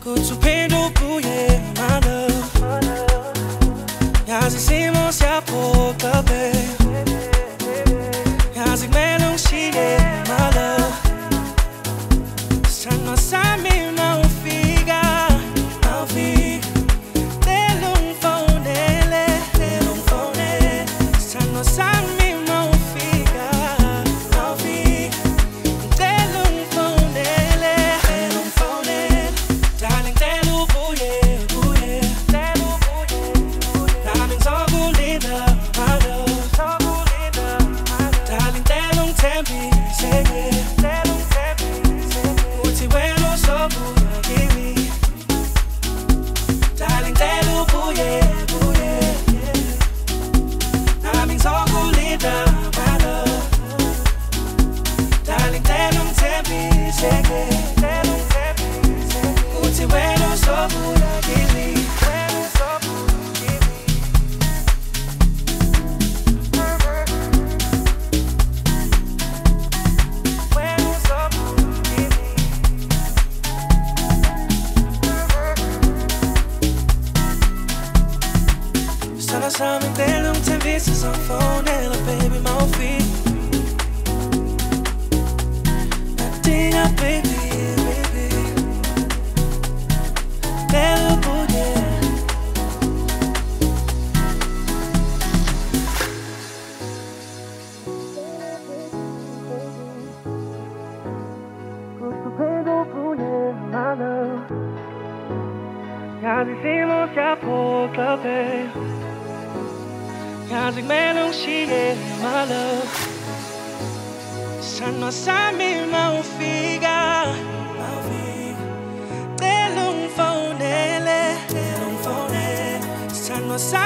Kutupendo kuye my love. Als ik simos ja pokabe. Als ik melong zie my love. Sana sami na ufiga. Telung phone. Sana sami na ufiga. Telung phone. Darling, telu buye. Daming zogulinda, my love. Darling, telung tempi, sege. Uti weno sobuya kimi. Darling, telu buye. Daming zogulinda, my love. Darling, telung tempi, sege. Uti weno sobuya kimi. Sana sa amin telong tembises ang phone nila, baby, maufi. Natinga, baby. Telo buye. Kutupendo buye, my love. Als hicimos ya poca vez. Als ik melong zie my love. Sana sami maufiga. Telung phone. Sana sami